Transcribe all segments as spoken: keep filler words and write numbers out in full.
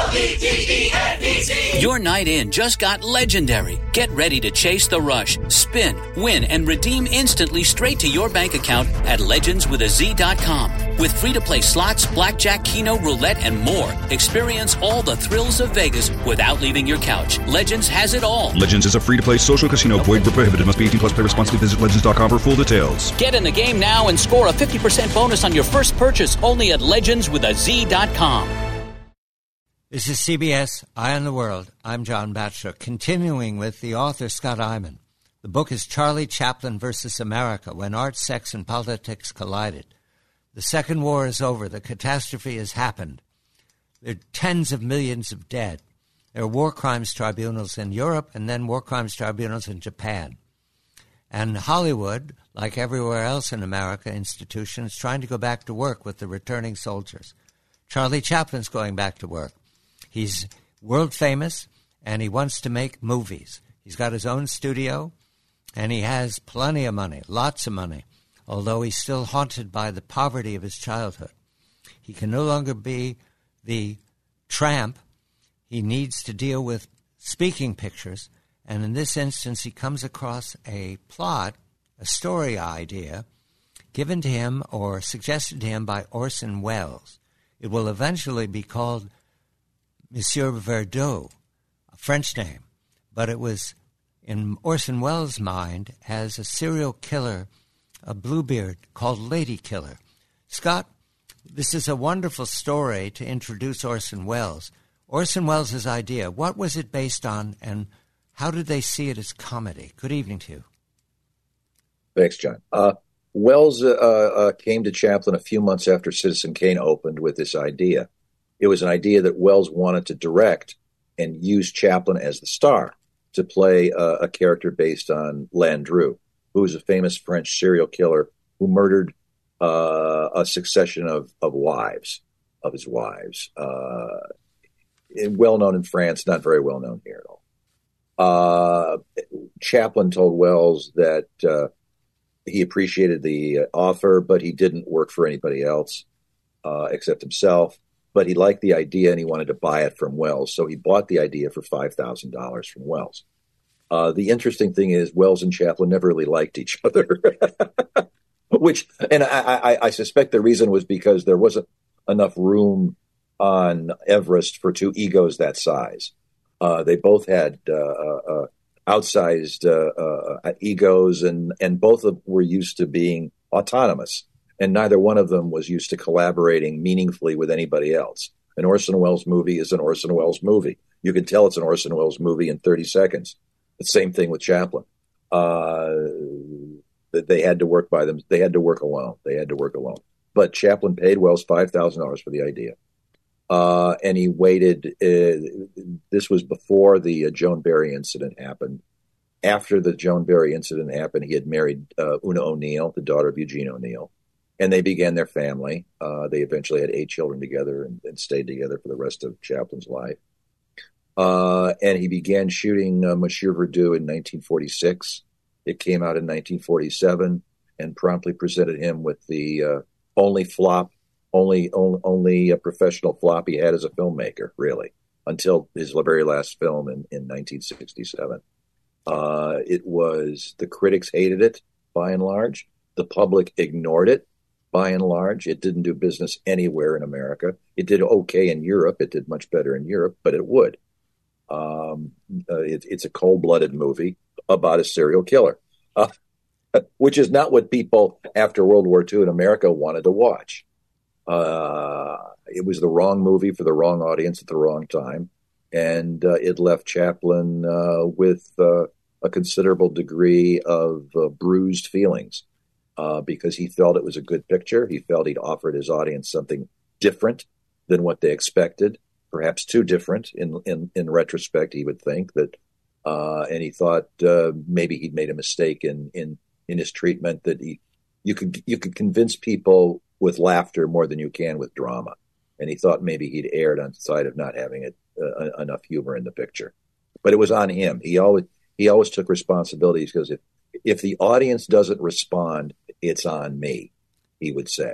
L E G E N D Z. Your night in just got legendary. Get ready to chase the rush, spin, win, and redeem instantly straight to your bank account at legends with a z dot com. With free-to-play slots, blackjack, keno, roulette, and more, experience all the thrills of Vegas without leaving your couch. Legends has it all. Legends is a free-to-play social casino. Void where prohibited. Must be eighteen plus. Play responsibly. Visit legends dot com for full details. Get in the game now and score a fifty percent bonus on your first purchase only at legends with a z dot com. This is C B S Eye on the World. I'm John Batchelor, continuing with the author Scott Eyman. The book is Charlie Chaplin versus America, When Art, Sex, and Politics Collided. The Second War is over. The catastrophe has happened. There are tens of millions of dead. There are war crimes tribunals in Europe and then war crimes tribunals in Japan. And Hollywood, like everywhere else in America, institution, is trying to go back to work with the returning soldiers. Charlie Chaplin's going back to work. He's world famous, and he wants to make movies. He's got his own studio, and he has plenty of money, lots of money, although he's still haunted by the poverty of his childhood. He can no longer be the tramp. He needs to deal with speaking pictures, and in this instance, he comes across a plot, a story idea, given to him or suggested to him by Orson Welles. It will eventually be called Monsieur Verdoux, a French name, but it was in Orson Welles' mind as a serial killer, a Bluebeard called Lady Killer. Scott, this is a wonderful story to introduce Orson Welles. Orson Welles' idea, what was it based on, and how did they see it as comedy? Good evening to you. Thanks, John. Uh, Welles uh, uh, came to Chaplin a few months after Citizen Kane opened with this idea. It was an idea that Welles wanted to direct and use Chaplin as the star to play uh, a character based on Landru, who was a famous French serial killer who murdered uh, a succession of, of wives, of his wives. Uh, well known in France, not very well known here at all. Uh, Chaplin told Welles that uh, he appreciated the offer, but he didn't work for anybody else uh, except himself. But he liked the idea and he wanted to buy it from Welles. So he bought the idea for five thousand dollars from Welles. Uh, the interesting thing is Welles and Chaplin never really liked each other, which, and I, I, I suspect the reason was because there wasn't enough room on Everest for two egos that size. Uh, they both had uh, uh, outsized uh, uh, egos, and, and both of them were used to being autonomous. And neither one of them was used to collaborating meaningfully with anybody else. An Orson Welles movie is an Orson Welles movie. You can tell it's an Orson Welles movie in thirty seconds. The same thing with Chaplin. Uh, they had to work by them. They had to work alone. They had to work alone. But Chaplin paid Welles five thousand dollars for the idea. Uh, and he waited. Uh, this was before the uh, Joan Barry incident happened. After the Joan Barry incident happened, he had married uh, Una O'Neill, the daughter of Eugene O'Neill. And they began their family. Uh, they eventually had eight children together and, and stayed together for the rest of Chaplin's life. Uh, and he began shooting uh, Monsieur Verdoux in nineteen forty-six. It came out in nineteen forty-seven and promptly presented him with the uh, only flop, only only, only a professional flop he had as a filmmaker, really, until his very last film in, in nineteen sixty-seven. Uh, it was, the critics hated it, by and large. The public ignored it. By and large, it didn't do business anywhere in America. It did okay in Europe. It did much better in Europe, but it would. Um, uh, it, it's a cold-blooded movie about a serial killer, uh, which is not what people after World War Two in America wanted to watch. Uh, it was the wrong movie for the wrong audience at the wrong time, and uh, it left Chaplin uh, with uh, a considerable degree of uh, bruised feelings. Uh, because he felt it was a good picture. He felt he'd offered his audience something different than what they expected, perhaps too different in in, in retrospect, he would think. that, uh, And he thought uh, maybe he'd made a mistake in, in, in his treatment, that he you could you could convince people with laughter more than you can with drama. And he thought maybe he'd erred on the side of not having it, uh, enough humor in the picture. But it was on him. He always he always took responsibilities, because if If the audience doesn't respond, it's on me, he would say.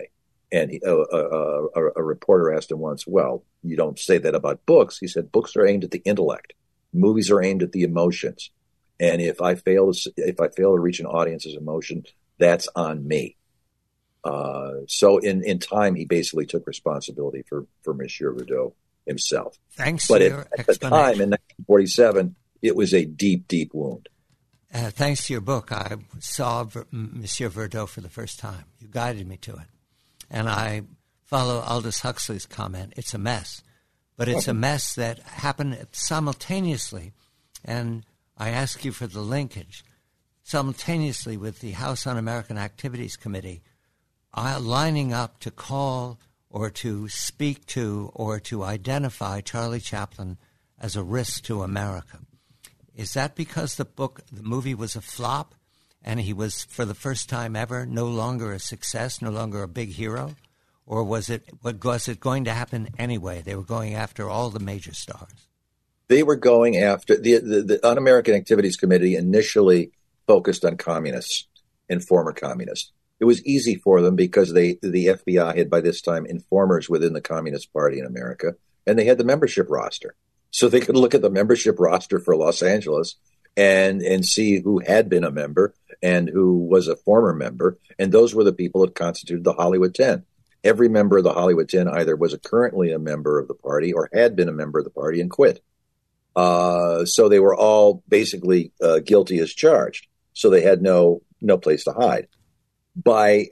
And he, a, a, a, a reporter asked him once, well, you don't say that about books. He said, books are aimed at the intellect. Movies are aimed at the emotions. And if I fail to, if I fail to reach an audience's emotion, that's on me. Uh, so in, in time, he basically took responsibility for, for Monsieur Verdeaux himself. Thanks but to at, your at the time, in nineteen forty-seven, it was a deep, deep wound. Uh, thanks to your book, I saw Ver- Monsieur Verdeaux for the first time. You guided me to it. And I follow Aldous Huxley's comment, it's a mess. But it's a mess that happened simultaneously. And I ask you for the linkage. Simultaneously with the House Un-American Activities Committee uh, lining up to call or to speak to or to identify Charlie Chaplin as a risk to America. Is that because the book, the movie was a flop and he was, for the first time ever, no longer a success, no longer a big hero? Or was it, was it going to happen anyway? They were going after all the major stars. They were going after, the, the, the Un-American Activities Committee initially focused on communists and former communists. It was easy for them because they, the F B I had by this time informers within the Communist Party in America, and they had the membership roster. So they could look at the membership roster for Los Angeles and, and see who had been a member and who was a former member. And those were the people that constituted the Hollywood Ten. Every member of the Hollywood Ten either was a currently a member of the party or had been a member of the party and quit. Uh, so they were all basically uh, guilty as charged. So they had no no place to hide. By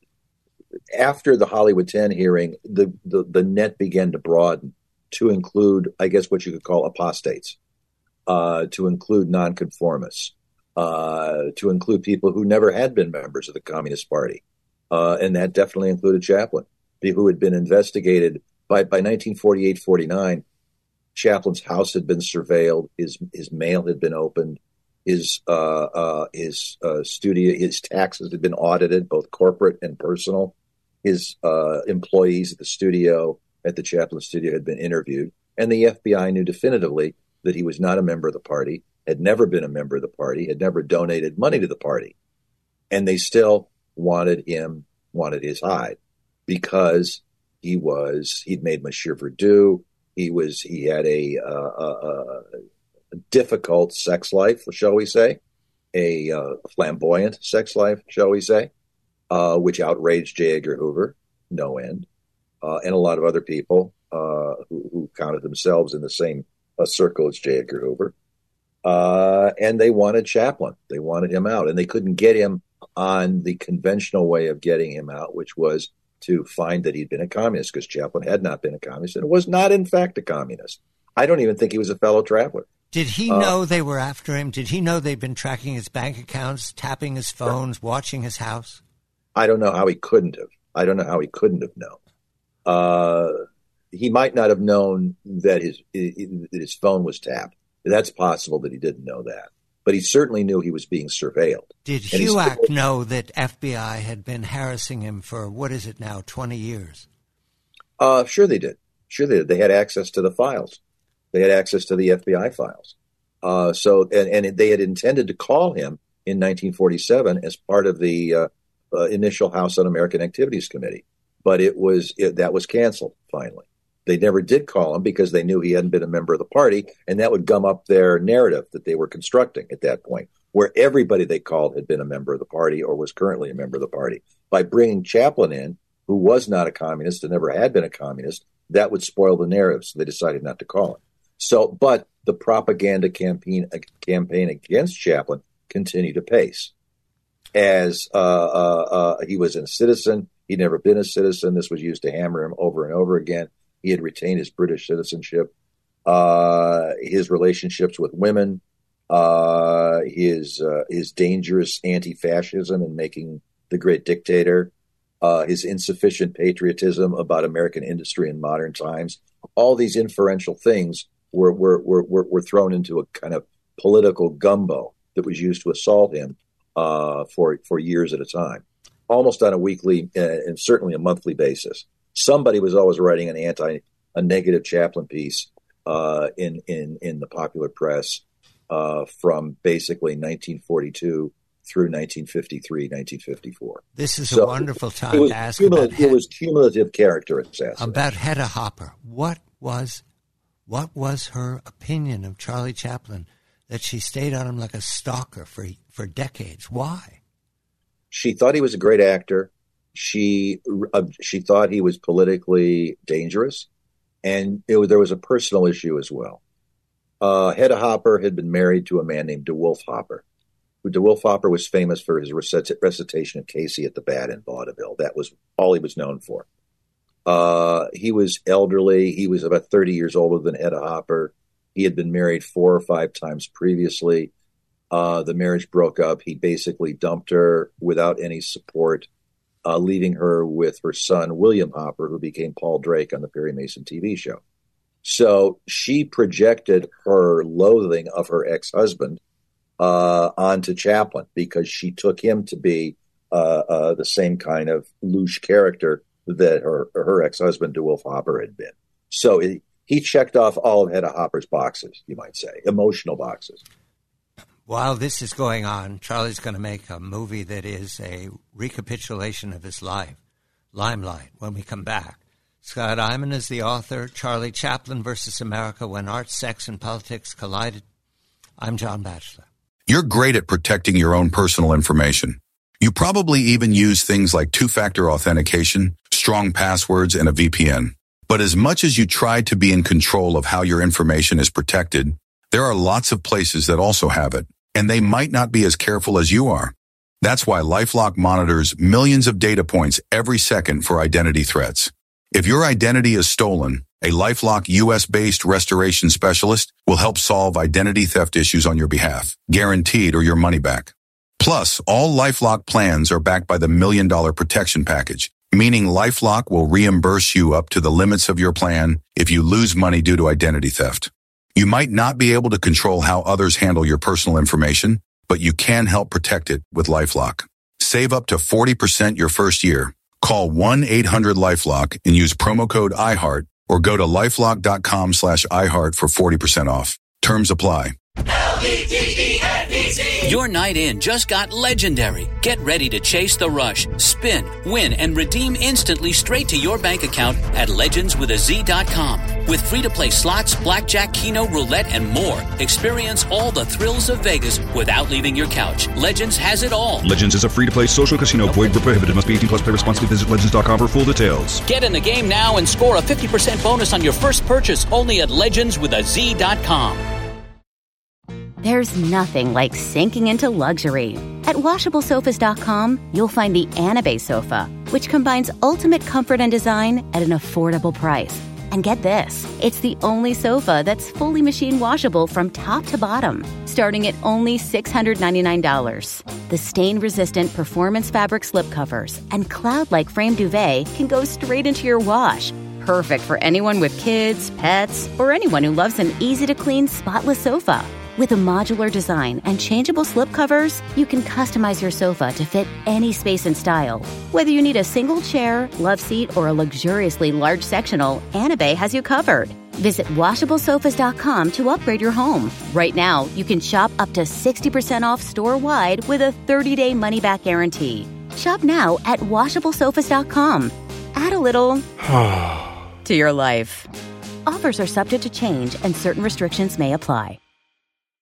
after the Hollywood Ten hearing, the, the, the net began to broaden to include, I guess, what you could call apostates, uh, to include nonconformists, uh, to include people who never had been members of the Communist Party. Uh, and that definitely included Chaplin, who had been investigated by, by nineteen forty-eight forty-nine. Chaplin's house had been surveilled. His, his mail had been opened. His, uh, uh, his, uh, studio, his taxes had been audited, both corporate and personal. His, uh, employees at the studio, at the Chaplin studio, had been interviewed. And the F B I knew definitively that he was not a member of the party, had never been a member of the party, had never donated money to the party. And they still wanted him, wanted his hide because he was, he'd made Monsieur Verdeaux. He was, he had a, uh, a, a difficult sex life, shall we say, a uh, flamboyant sex life, shall we say, uh, which outraged J. Edgar Hoover, no end, uh, and a lot of other people uh, who, who counted themselves in the same uh, circle as J. Edgar Hoover. Uh, and they wanted Chaplin. They wanted him out, and they couldn't get him on the conventional way of getting him out, which was to find that he'd been a communist, because Chaplin had not been a communist and was not, in fact, a communist. I don't even think he was a fellow traveler. Did he uh, know they were after him? Did he know they'd been tracking his bank accounts, tapping his phones, watching his house? I don't know how he couldn't have. I don't know how he couldn't have known. Uh, he might not have known that his that his phone was tapped. That's possible that he didn't know that. But he certainly knew he was being surveilled. Did HUAC know that F B I had been harassing him for, what is it now, twenty years? Uh, sure they did. Sure they did. They had access to the files. They had access to the F B I files. Uh, so, and, and they had intended to call him in nineteen forty-seven as part of the uh, uh, initial House Un-American Activities Committee. But it was it, that was canceled, finally. They never did call him because they knew he hadn't been a member of the party, and that would gum up their narrative that they were constructing at that point, where everybody they called had been a member of the party or was currently a member of the party. By bringing Chaplin in, who was not a communist and never had been a communist, that would spoil the narrative, so they decided not to call him. So, but the propaganda campaign campaign against Chaplin continued apace. As uh, uh, uh, he was a citizen, he'd never been a citizen. This was used to hammer him over and over again. He had retained his British citizenship, uh, his relationships with women, uh, his uh, his dangerous anti-fascism and making the great dictator, uh, his insufficient patriotism about American industry in modern times. All these inferential things were were were were, were thrown into a kind of political gumbo that was used to assault him uh, for for years at a time, almost on a weekly uh, and certainly a monthly basis. Somebody was always writing an anti, a negative Chaplin piece uh, in in in the popular press uh, from basically nineteen forty-two through nineteen fifty-three, nineteen fifty-four. This is so a wonderful time it was to ask cumul- about, it was cumulative character assassination. about Hedda Hopper. What was what was her opinion of Charlie Chaplin that she stayed on him like a stalker for for decades? Why? She thought he was a great actor. She uh, she thought he was politically dangerous, and it, there was a personal issue as well. Uh, Hedda Hopper had been married to a man named DeWolf Hopper. DeWolf Hopper was famous for his recit- recitation of Casey at the Bat in vaudeville. That was all he was known for. Uh, he was elderly. He was about thirty years older than Hedda Hopper. He had been married four or five times previously. Uh, the marriage broke up. He basically dumped her without any support, uh, leaving her with her son, William Hopper, who became Paul Drake on the Perry Mason T V show. So she projected her loathing of her ex-husband uh, onto Chaplin because she took him to be uh, uh, the same kind of louche character that her, her ex-husband, DeWolf Hopper, had been. So it, he checked off all of Hedda Hopper's boxes, you might say, emotional boxes. While this is going on, Charlie's going to make a movie that is a recapitulation of his life, Limelight, when we come back. Scott Eyman is the author. Charlie Chaplin versus America, When Art, Sex, and Politics Collided. I'm John Batchelor. You're great at protecting your own personal information. You probably even use things like two-factor authentication, strong passwords, and a V P N. But as much as you try to be in control of how your information is protected, there are lots of places that also have it, and they might not be as careful as you are. That's why LifeLock monitors millions of data points every second for identity threats. If your identity is stolen, a LifeLock U S-based restoration specialist will help solve identity theft issues on your behalf, guaranteed or your money back. Plus, all LifeLock plans are backed by the Million Dollar Protection Package, meaning LifeLock will reimburse you up to the limits of your plan if you lose money due to identity theft. You might not be able to control how others handle your personal information, but you can help protect it with LifeLock. Save up to forty percent your first year. Call one eight hundred LifeLock and use promo code iHeart or go to lifelock.com slash iHeart for forty percent off. Terms apply. L E D E N E T. Your night in just got legendary. Get ready to chase the rush, spin, win, and redeem instantly straight to your bank account at legends with a z dot com. With free-to-play slots, blackjack, keno, roulette, and more, experience all the thrills of Vegas without leaving your couch. Legends has it all. Legends is a free-to-play social casino. Void where prohibited. Must be eighteen plus. Play responsibly. Visit legends dot com for full details. Get in the game now and score a fifty percent bonus on your first purchase only at legends with a z dot com. There's nothing like sinking into luxury. At washable sofas dot com, you'll find the Anabay sofa, which combines ultimate comfort and design at an affordable price. And get this, it's the only sofa that's fully machine washable from top to bottom, starting at only six hundred ninety-nine dollars. The stain-resistant performance fabric slipcovers and cloud-like frame duvet can go straight into your wash. Perfect for anyone with kids, pets, or anyone who loves an easy-to-clean, spotless sofa. With a modular design and changeable slipcovers, you can customize your sofa to fit any space and style. Whether you need a single chair, love seat, or a luxuriously large sectional, Anabay has you covered. Visit washable sofas dot com to upgrade your home. Right now, you can shop up to sixty percent off store-wide with a thirty-day money-back guarantee. Shop now at washable sofas dot com. Add a little to your life. Offers are subject to change and certain restrictions may apply.